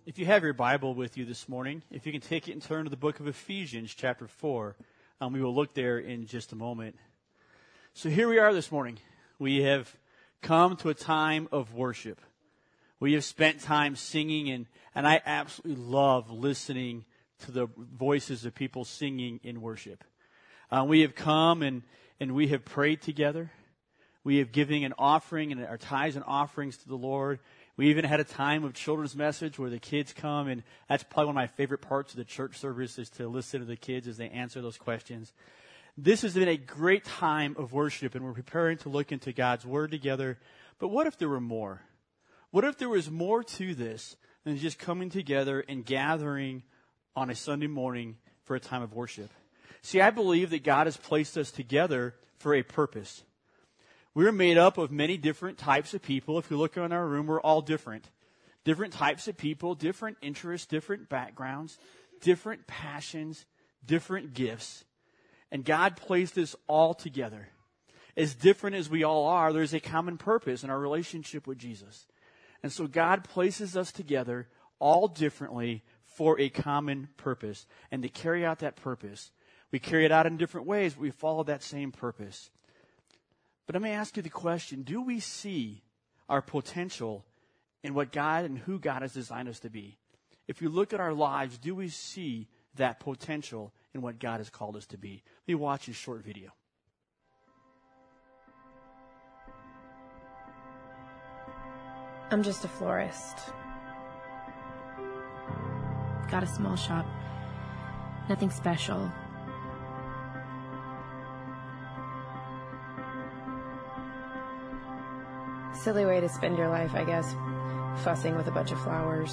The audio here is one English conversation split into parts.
If you have your Bible with you this morning, if you can take it and turn to the book of Ephesians, chapter 4, we will look there in just a moment. So here we are this morning. We have come to a time of worship. We have spent time singing, and I absolutely love listening to the voices of people singing in worship. We have come and we have prayed together. We have given an offering and our tithes and offerings to the Lord. We even had a time of children's message where the kids come, and that's probably one of my favorite parts of the church service is to listen to the kids as they answer those questions. This has been a great time of worship, and we're preparing to look into God's Word together. But what if there were more? What if there was more to this than just coming together and gathering on a Sunday morning for a time of worship? See, I believe that God has placed us together for a purpose. We're made up of many different types of people. If you look around our room, we're all different. Different types of people, different interests, different backgrounds, different passions, different gifts. And God placed us all together. As different as we all are, there's a common purpose in our relationship with Jesus. And so God places us together all differently for a common purpose. And to carry out that purpose, we carry it out in different ways, but we follow that same purpose. But let me ask you the question, do we see our potential in what God and who God has designed us to be? If you look at our lives, do we see that potential in what God has called us to be? Let me watch this short video. I'm just a florist. Got a small shop. Nothing special. Silly way to spend your life, I guess. Fussing with a bunch of flowers.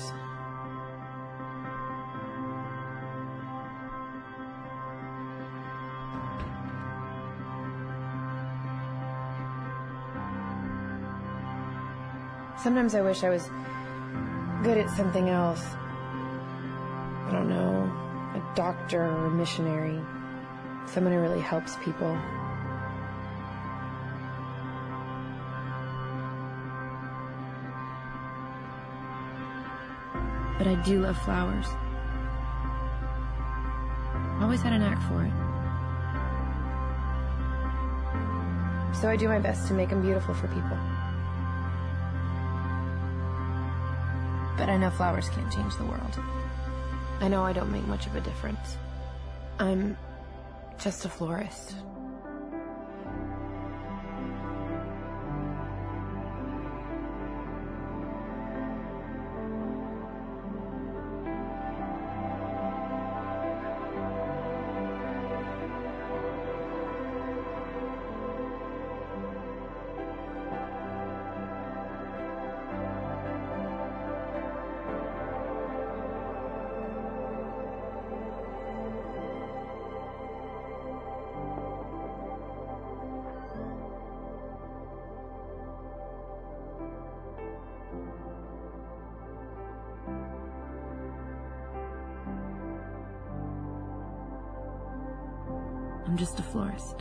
Sometimes I wish I was good at something else. I don't know, a doctor or a missionary. Someone who really helps people. But I do love flowers. Always had a knack for it. So I do my best to make them beautiful for people. But I know flowers can't change the world. I know I don't make much of a difference. I'm just a florist. I'm just a florist.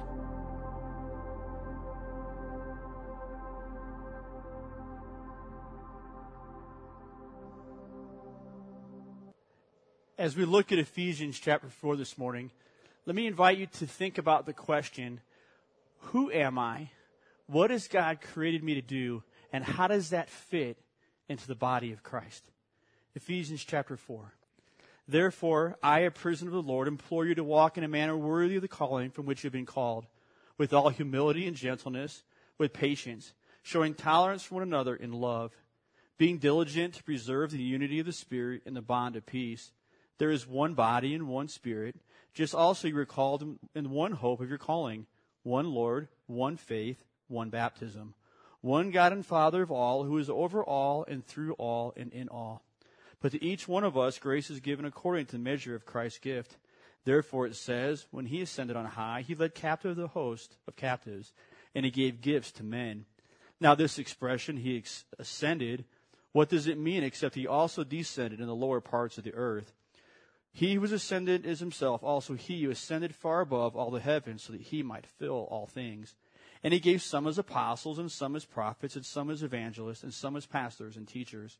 As we look at Ephesians chapter 4 this morning, let me invite you to think about the question, who am I? What has God created me to do? And how does that fit into the body of Christ? Ephesians chapter 4. Therefore, I, a prisoner of the Lord, implore you to walk in a manner worthy of the calling from which you have been called, with all humility and gentleness, with patience, showing tolerance for one another in love, being diligent to preserve the unity of the Spirit in the bond of peace. There is one body and one Spirit, just also you were called in one hope of your calling, one Lord, one faith, one baptism, one God and Father of all, who is over all and through all and in all. But to each one of us grace is given according to the measure of Christ's gift. Therefore it says, when he ascended on high, he led captive the host of captives, and he gave gifts to men. Now this expression, he ascended, what does it mean except he also descended in the lower parts of the earth? He who was ascended is himself also he who ascended far above all the heavens so that he might fill all things. And he gave some as apostles and some as prophets and some as evangelists and some as pastors and teachers,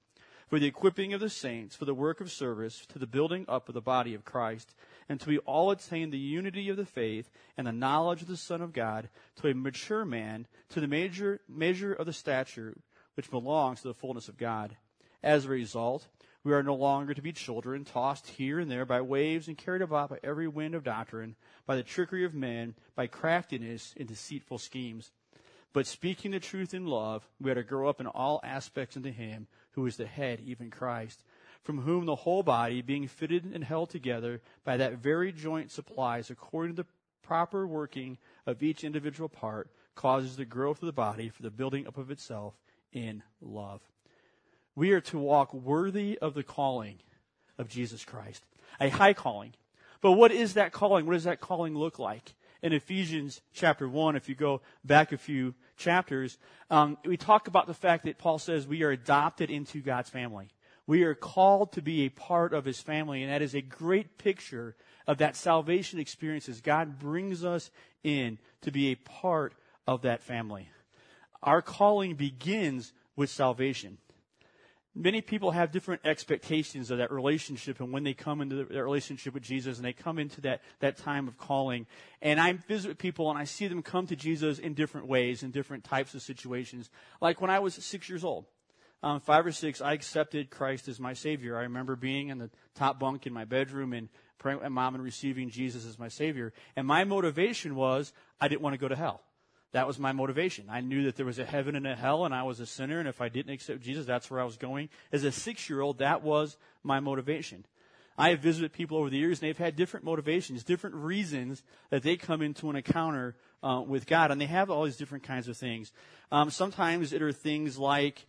for the equipping of the saints, for the work of service, to the building up of the body of Christ, and till we all attain the unity of the faith and the knowledge of the Son of God, to a mature man, to the measure of the stature which belongs to the fullness of God. As a result, we are no longer to be children, tossed here and there by waves and carried about by every wind of doctrine, by the trickery of men, by craftiness and deceitful schemes. But speaking the truth in love, we are to grow up in all aspects into Him who is the head, even Christ, from whom the whole body, being fitted and held together by that very joint supplies, according to the proper working of each individual part, causes the growth of the body for the building up of itself in love. We are to walk worthy of the calling of Jesus Christ, a high calling. But what is that calling? What does that calling look like? In Ephesians chapter 1, if you go back a few chapters, we talk about the fact that Paul says we are adopted into God's family. We are called to be a part of His family, and that is a great picture of that salvation experience as God brings us in to be a part of that family. Our calling begins with salvation. Many people have different expectations of that relationship and when they come into their relationship with Jesus and they come into that time of calling. And I visit people and I see them come to Jesus in different ways, in different types of situations. Like when I was 6 years old, 5 or 6, I accepted Christ as my Savior. I remember being in the top bunk in my bedroom and praying with my mom and receiving Jesus as my Savior. And my motivation was I didn't want to go to hell. That was my motivation. I knew that there was a heaven and a hell, and I was a sinner, and if I didn't accept Jesus, that's where I was going. As a 6-year-old, that was my motivation. I have visited people over the years, and they've had different motivations, different reasons that they come into an encounter with God, and they have all these different kinds of things. Sometimes it are things like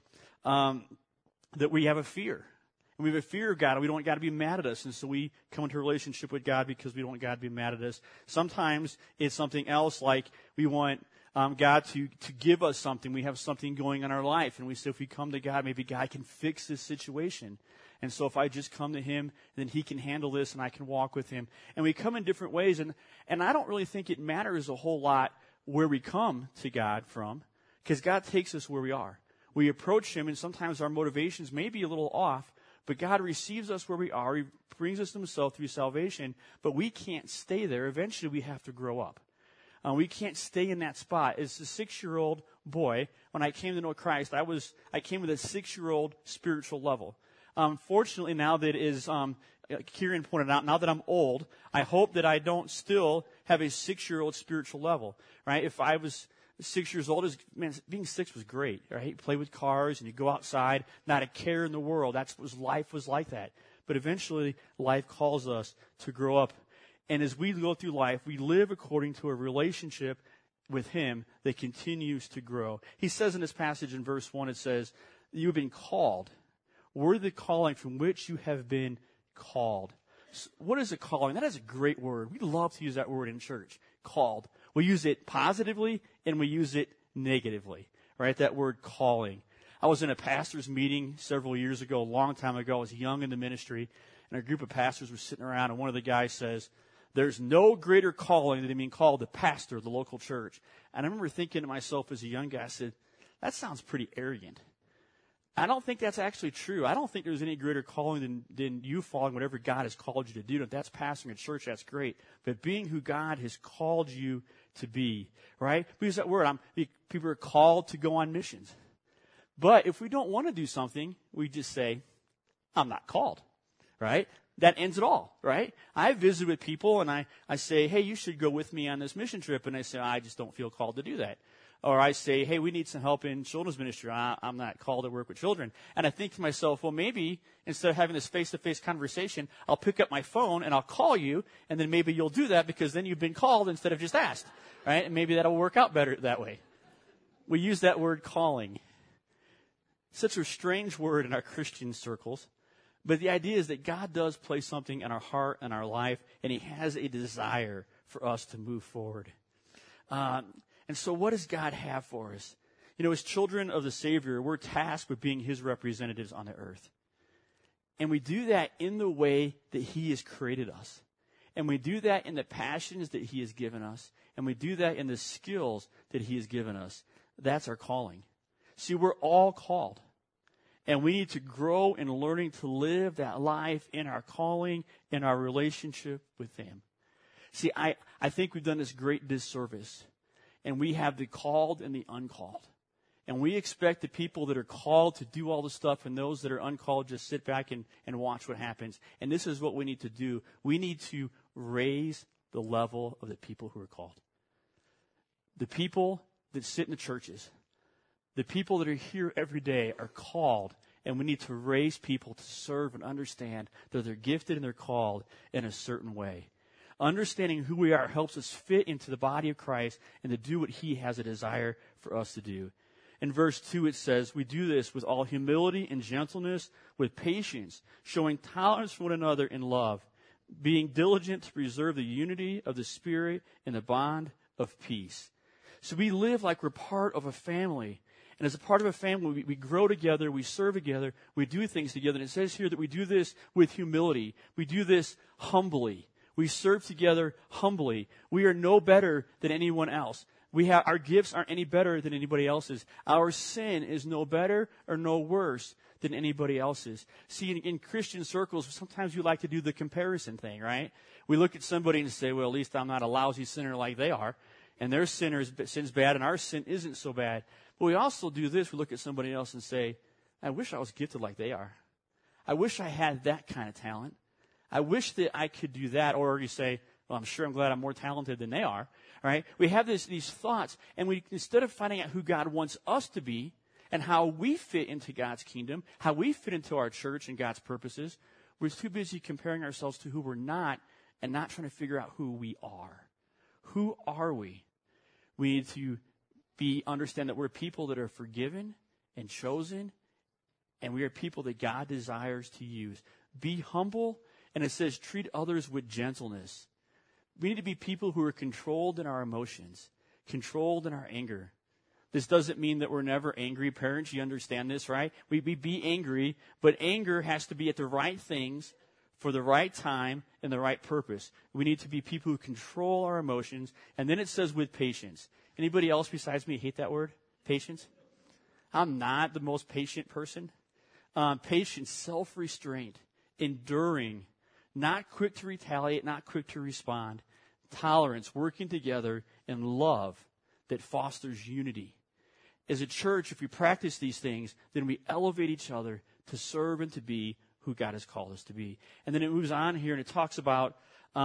that we have a fear. And we have a fear of God, and we don't want God to be mad at us, and so we come into a relationship with God because we don't want God to be mad at us. Sometimes it's something else, like we want God to give us something. We have something going on in our life, and we say if we come to God, maybe God can fix this situation. And so if I just come to Him, then He can handle this, and I can walk with Him. And we come in different ways, and I don't really think it matters a whole lot where we come to God from, because God takes us where we are. We approach Him, and sometimes our motivations may be a little off, but God receives us where we are. He brings us to Himself through salvation, but we can't stay there. Eventually, we have to grow up. We can't stay in that spot. As a 6-year-old boy, when I came to know Christ, I came with a 6-year-old spiritual level. Fortunately, now that is, Kieran pointed out, now that I'm old, I hope that I don't still have a 6-year-old spiritual level, right? If I was 6 years old, being 6 was great, right? You play with cars and you go outside, not a care in the world. Life was like that. But eventually, life calls us to grow up. And as we go through life, we live according to a relationship with Him that continues to grow. He says in this passage in verse 1, it says, you have been called. Worthy of the calling from which you have been called. So what is a calling? That is a great word. We love to use that word in church, called. We use it positively and we use it negatively, right? That word calling. I was in a pastor's meeting several years ago, a long time ago. I was young in the ministry, and a group of pastors were sitting around, and one of the guys says, there's no greater calling than being called the pastor of the local church. And I remember thinking to myself as a young guy, I said, that sounds pretty arrogant. I don't think that's actually true. I don't think there's any greater calling than you following whatever God has called you to do. If that's pastoring a church, that's great. But being who God has called you to be, right? We use that word. People are called to go on missions. But if we don't want to do something, we just say, I'm not called, right? That ends it all, right? I visit with people and I say, hey, you should go with me on this mission trip. And they say, I just don't feel called to do that. Or I say, hey, we need some help in children's ministry. I'm not called to work with children. And I think to myself, well, maybe instead of having this face-to-face conversation, I'll pick up my phone and I'll call you, and then maybe you'll do that because then you've been called instead of just asked, right? And maybe that'll work out better that way. We use that word calling. Such a strange word in our Christian circles. But the idea is that God does place something in our heart and our life, and He has a desire for us to move forward. And so what does God have for us? You know, as children of the Savior, we're tasked with being His representatives on the earth. And we do that in the way that He has created us. And we do that in the passions that He has given us. And we do that in the skills that He has given us. That's our calling. See, we're all called. And we need to grow in learning to live that life in our calling, in our relationship with Him. See, I think we've done this great disservice. And we have the called and the uncalled. And we expect the people that are called to do all the stuff, and those that are uncalled just sit back and watch what happens. And this is what we need to do. We need to raise the level of the people who are called. The people that sit in the churches, the people that are here every day are called, and we need to raise people to serve and understand that they're gifted and they're called in a certain way. Understanding who we are helps us fit into the body of Christ and to do what He has a desire for us to do. In verse 2 it says, we do this with all humility and gentleness, with patience, showing tolerance for one another in love, being diligent to preserve the unity of the Spirit in the bond of peace. So we live like we're part of a family. And as a part of a family, we grow together, we serve together, we do things together. And it says here that we do this with humility. We do this humbly. We serve together humbly. We are no better than anyone else. Our gifts aren't any better than anybody else's. Our sin is no better or no worse than anybody else's. See, in Christian circles, sometimes you like to do the comparison thing, right? We look at somebody and say, well, at least I'm not a lousy sinner like they are. And their sin's bad and our sin isn't so bad. But we also do this. We look at somebody else and say, I wish I was gifted like they are. I wish I had that kind of talent. I wish that I could do that. Or you say, well, I'm glad I'm more talented than they are. Right? We have these thoughts, and instead of finding out who God wants us to be and how we fit into God's kingdom, how we fit into our church and God's purposes, we're too busy comparing ourselves to who we're not and not trying to figure out who we are. Who are we? We need to understand that we're people that are forgiven and chosen, and we are people that God desires to use. Be humble, and it says treat others with gentleness. We need to be people who are controlled in our emotions, controlled in our anger. This doesn't mean that we're never angry. Parents, you understand this, right? We be angry, but anger has to be at the right things for the right time and the right purpose. We need to be people who control our emotions. And then it says with patience. Anybody else besides me hate that word? Patience? I'm not the most patient person. Patience, self-restraint, enduring, not quick to retaliate, not quick to respond. Tolerance, working together, and love that fosters unity. As a church, if we practice these things, then we elevate each other to serve and to be who God has called us to be. And then it moves on here and it talks about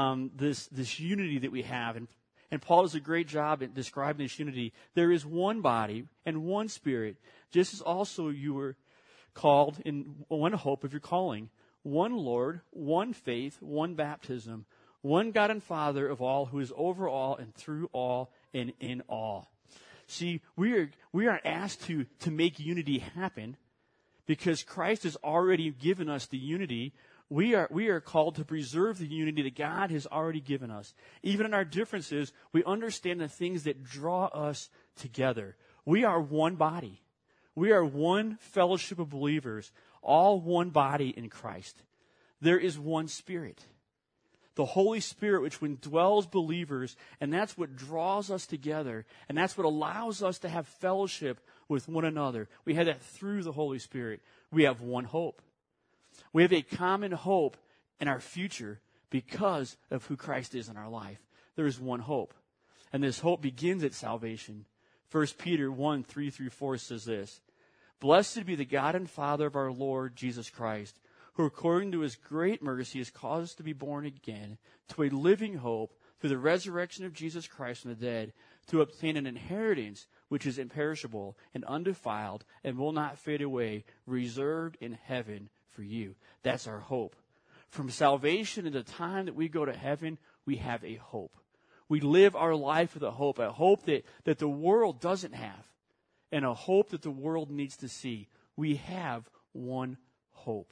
this unity that we have. And Paul does a great job at describing this unity. There is one body and one Spirit, just as also you were called in one hope of your calling. One Lord, one faith, one baptism, one God and Father of all, who is over all and through all and in all. See, we are asked to make unity happen because Christ has already given us the unity. We are called to preserve the unity that God has already given us. Even in our differences, we understand the things that draw us together. We are one body. We are one fellowship of believers, all one body in Christ. There is one Spirit, the Holy Spirit, which indwells believers, and that's what draws us together, and that's what allows us to have fellowship with one another. We have that through the Holy Spirit. We have one hope. We have a common hope in our future because of who Christ is in our life. There is one hope, and this hope begins at salvation. 1 Peter 1, 3-4 says this, Blessed be the God and Father of our Lord Jesus Christ, who according to His great mercy has caused us to be born again to a living hope through the resurrection of Jesus Christ from the dead, to obtain an inheritance which is imperishable and undefiled and will not fade away, reserved in heaven for you. That's our hope. From salvation to the time that we go to heaven, we have a hope. We live our life with a hope that the world doesn't have, and a hope that the world needs to see. We have one hope.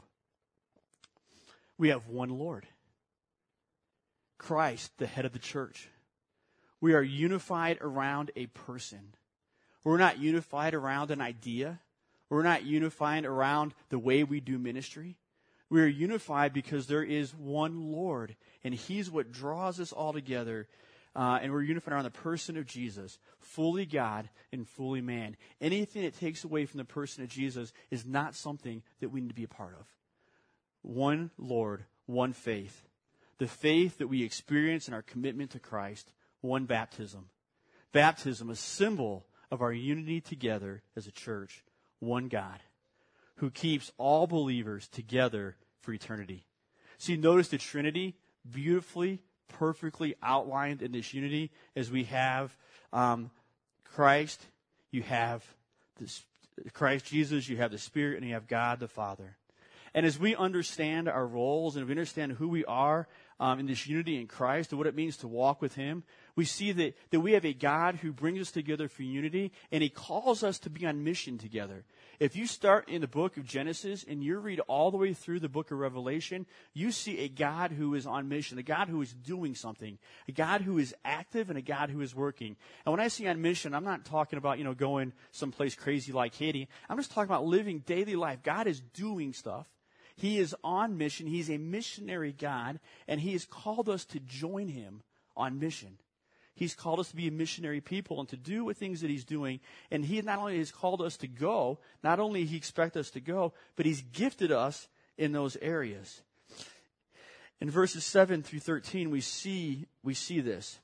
We have one Lord, Christ, the head of the church. We are unified around a person. We're not unified around an idea. We're not unified around the way we do ministry. We are unified because there is one Lord, and He's what draws us all together and we're unified around the person of Jesus, fully God and fully man. Anything that takes away from the person of Jesus is not something that we need to be a part of. One Lord, one faith. The faith that we experience in our commitment to Christ, one baptism. Baptism, a symbol of our unity together as a church, one God, who keeps all believers together for eternity. See, notice the Trinity beautifully, perfectly outlined in this unity as we have Christ, you have Christ Jesus, you have the Spirit, and you have God the Father. And as we understand our roles and if we understand who we are in this unity in Christ and what it means to walk with Him, we see that we have a God who brings us together for unity, and He calls us to be on mission together. If you start in the book of Genesis and you read all the way through the book of Revelation, you see a God who is on mission, a God who is doing something, a God who is active, and a God who is working. And when I say on mission, I'm not talking about, going someplace crazy like Haiti. I'm just talking about living daily life. God is doing stuff. He is on mission. He's a missionary God, and He has called us to join Him on mission. He's called us to be a missionary people and to do the things that He's doing. And He not only has called us to go, not only He expects us to go, but He's gifted us in those areas. In verses 7 through 13, we see this.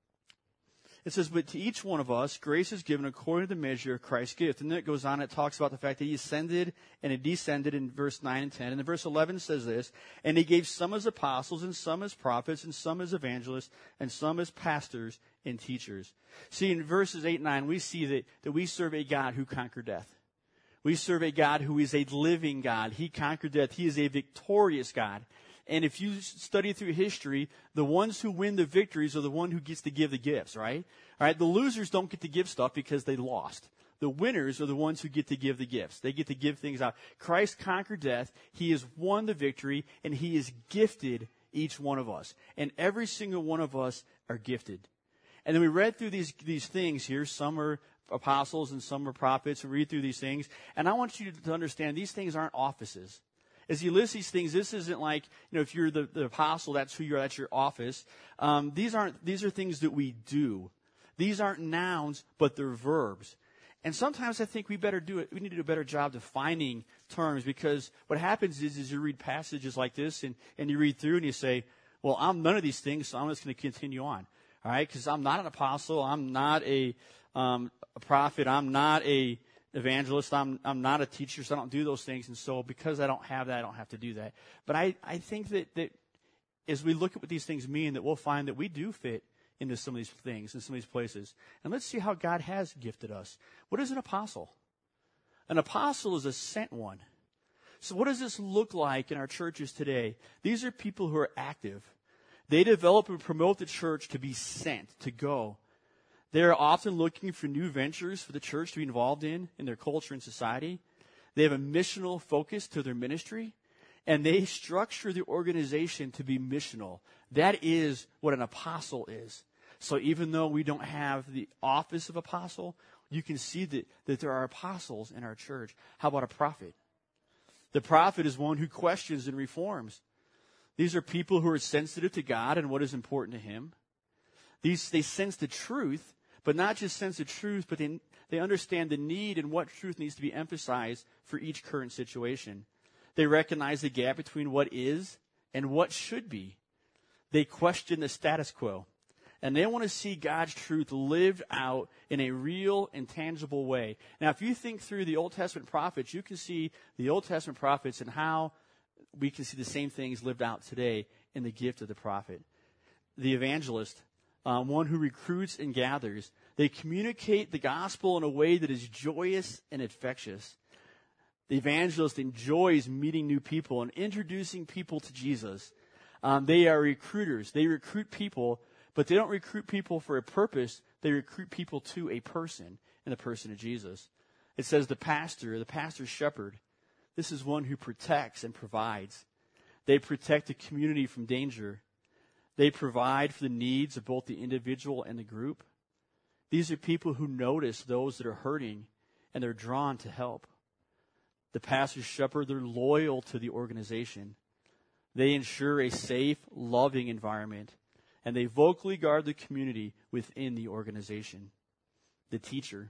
It says, but to each one of us, grace is given according to the measure of Christ's gift. And then it goes on, it talks about the fact that He ascended and He descended in verse 9 and 10. And then verse 11 says this, and He gave some as apostles, and some as prophets, and some as evangelists, and some as pastors and teachers. See, in verses 8 and 9, we see that we serve a God who conquered death. We serve a God who is a living God. He conquered death. He is a victorious God. And if you study through history, the ones who win the victories are the one who gets to give the gifts, right? All right, the losers don't get to give stuff because they lost. The winners are the ones who get to give the gifts. They get to give things out. Christ conquered death. He has won the victory, and He has gifted each one of us. And every single one of us are gifted. And then we read through these things here. Some are apostles and some are prophets. We read through these things. And I want you to understand these things aren't offices. As you list these things, this isn't like, if you're the apostle, that's who you are, that's your office. These are things that we do. These aren't nouns, but they're verbs. And sometimes I think we need to do a better job defining terms, because what happens is you read passages like this and you read through and you say, well, I'm none of these things, so I'm just going to continue on. All right? Because I'm not an apostle, I'm not a prophet, I'm not a evangelist, I'm not a teacher, so I don't do those things. And so because I don't have that, I don't have to do that. But I think that as we look at what these things mean, that we'll find that we do fit into some of these things, in some of these places. And let's see how God has gifted us. What is an apostle? An apostle is a sent one. So what does this look like in our churches today? These are people who are active. They develop and promote the church to be sent, to go. They're often looking for new ventures for the church to be involved in their culture and society. They have a missional focus to their ministry, and they structure the organization to be missional. That is what an apostle is. So even though we don't have the office of apostle, you can see that there are apostles in our church. How about a prophet? The prophet is one who questions and reforms. These are people who are sensitive to God and what is important to Him. They sense the truth, but not just sense the truth, but they understand the need and what truth needs to be emphasized for each current situation. They recognize the gap between what is and what should be. They question the status quo. And they want to see God's truth lived out in a real and tangible way. Now, if you think through the Old Testament prophets, you can see the Old Testament prophets and how we can see the same things lived out today in the gift of the prophet. The evangelist, one who recruits and gathers, they communicate the gospel in a way that is joyous and infectious. The evangelist enjoys meeting new people and introducing people to Jesus. They are recruiters. They recruit people, but they don't recruit people for a purpose. They recruit people to a person, in the person of Jesus. It says the pastor's shepherd. This is one who protects and provides. They protect the community from danger. They provide for the needs of both the individual and the group. These are people who notice those that are hurting, and they're drawn to help. The pastor's shepherd, they're loyal to the organization. They ensure a safe, loving environment. and they vocally guard the community within the organization. The teacher,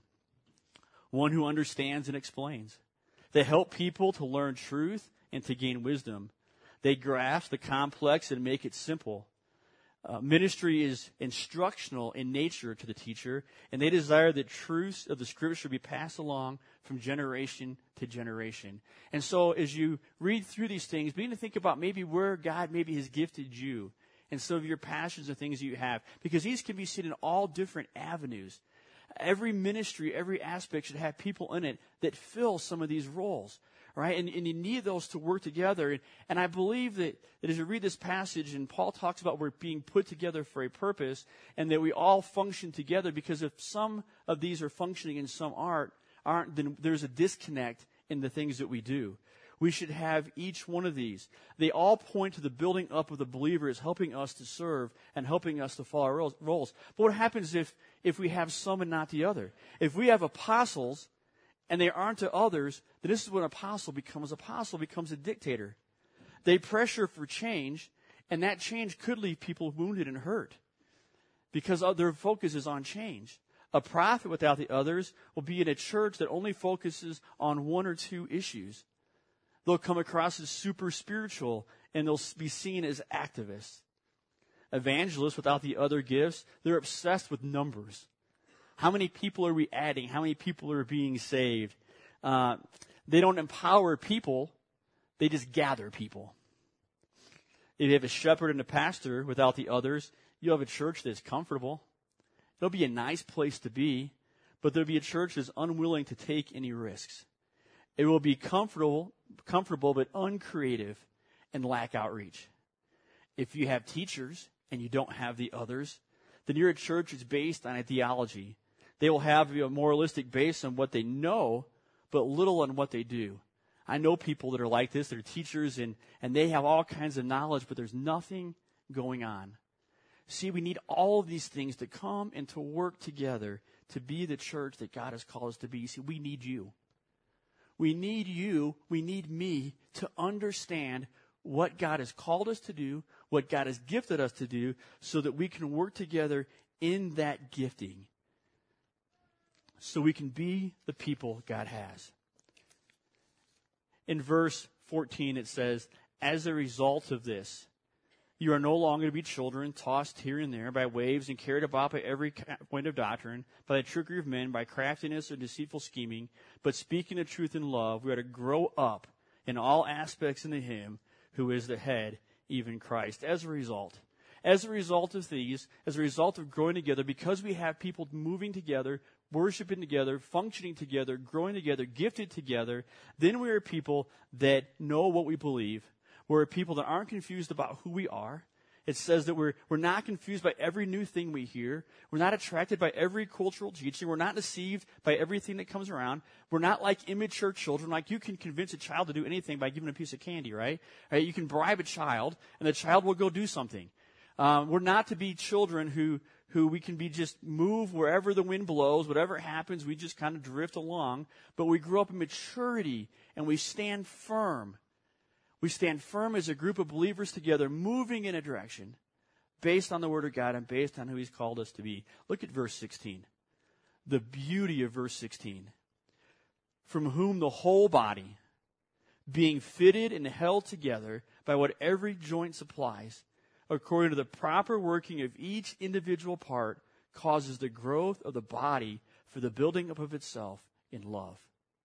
one who understands and explains. They help people to learn truth and to gain wisdom. They grasp the complex and make it simple. Ministry is instructional in nature to the teacher, and they desire that truths of the Scripture be passed along from generation to generation. And so as you read through these things, begin to think about maybe where God maybe has gifted you and some of your passions and things that you have, because these can be seen in all different avenues. Every ministry, every aspect should have people in it that fill some of these roles. Right? And you need those to work together. And I believe that as you read this passage, and Paul talks about we're being put together for a purpose, and that we all function together, because if some of these are functioning and some aren't, then there's a disconnect in the things that we do. We should have each one of these. They all point to the building up of the believer as helping us to serve and helping us to follow our roles. But what happens if we have some and not the other? If we have apostles and they aren't to others, then this is when apostle becomes a dictator. They pressure for change, and that change could leave people wounded and hurt because their focus is on change. A prophet without the others will be in a church that only focuses on one or two issues. They'll come across as super spiritual, and they'll be seen as activists. Evangelists without the other gifts, they're obsessed with numbers. How many people are we adding? How many people are being saved? They don't empower people. They just gather people. If you have a shepherd and a pastor without the others, you'll have a church that's comfortable. It'll be a nice place to be, but there'll be a church that's unwilling to take any risks. It will be comfortable but uncreative and lack outreach. If you have teachers and you don't have the others, then you're a church that's based on a theology. They will have a moralistic base on what they know, but little on what they do. I know people that are like this. They're teachers, and they have all kinds of knowledge, but there's nothing going on. See, we need all of these things to come and to work together to be the church that God has called us to be. See, we need you. We need you. We need me to understand what God has called us to do, what God has gifted us to do, so that we can work together in that gifting, so we can be the people God has. In verse 14 it says, as a result of this, you are no longer to be children, tossed here and there by waves and carried about by every wind of doctrine, by the trickery of men, by craftiness or deceitful scheming, but speaking the truth in love, we are to grow up in all aspects into Him who is the head, even Christ. As a result of these, as a result of growing together, because we have people moving together, worshiping together, functioning together, growing together, gifted together, then we are people that know what we believe. We're people that aren't confused about who we are. It says that we're not confused by every new thing we hear. We're not attracted by every cultural teaching. We're not deceived by everything that comes around. We're not like immature children. Like, you can convince a child to do anything by giving a piece of candy, right? You can bribe a child, and the child will go do something. We're not to be children who we can be just move wherever the wind blows, whatever happens, we just kind of drift along. But we grow up in maturity, and we stand firm. We stand firm as a group of believers together, moving in a direction based on the Word of God and based on who He's called us to be. Look at verse 16. The beauty of verse 16. From whom the whole body, being fitted and held together by what every joint supplies, according to the proper working of each individual part, causes the growth of the body for the building up of itself in love.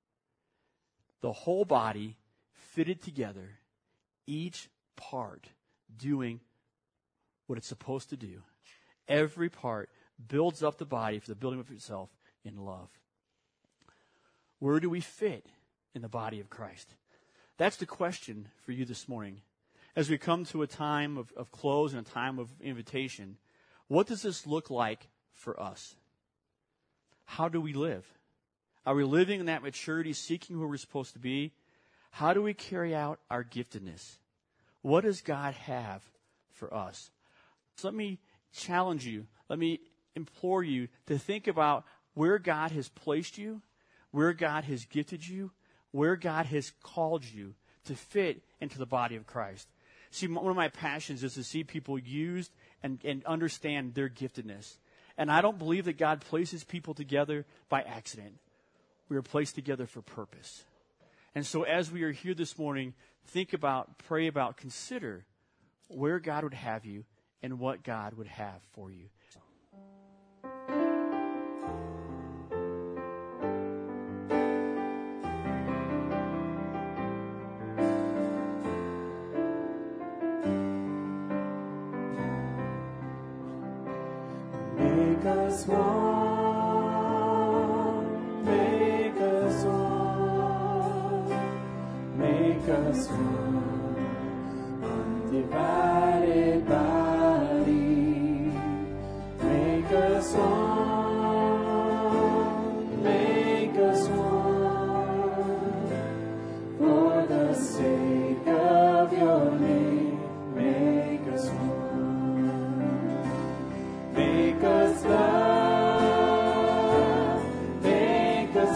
The whole body fitted together, each part doing what it's supposed to do. Every part builds up the body for the building up of itself in love. Where do we fit in the body of Christ? That's the question for you this morning. As we come to a time of close and a time of invitation, what does this look like for us? How do we live? Are we living in that maturity, seeking who we're supposed to be? How do we carry out our giftedness? What does God have for us? So let me challenge you. Let me implore you to think about where God has placed you, where God has gifted you, where God has called you to fit into the body of Christ. See, one of my passions is to see people used and understand their giftedness. And I don't believe that God places people together by accident. We are placed together for purpose. And so as we are here this morning, think about, pray about, consider where God would have you and what God would have for you. Make us one, make us one, make us one, undivided body. Make us one, make us one, for the sake of your name, make us one. Make us love, make us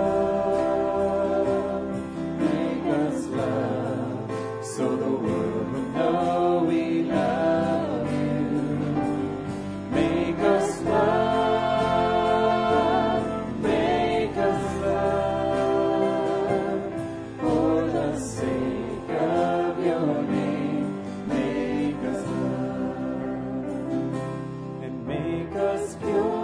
love, make us love, so the world will know we love you. Make us love, make us love, for the sake of your name, make us love. Make us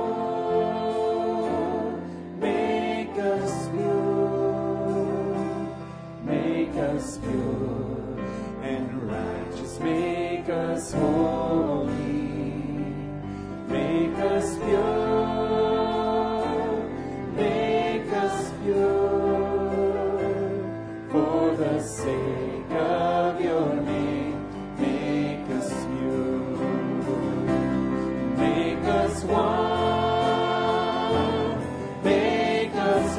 pure, make us pure, make us pure, and righteous, make us holy. Make us pure, make us pure, for the sake of your name, make us pure. Make us one, make us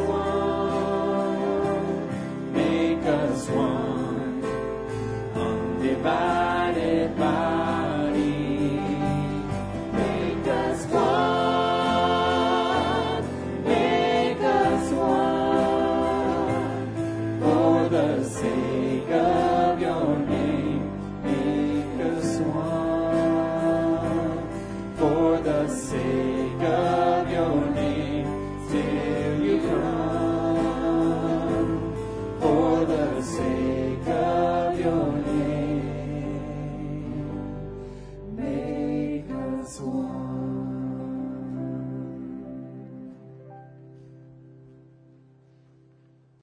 one, make us one, undivided body. Make us one, make us one, for the sake of your name, make us one. For the sake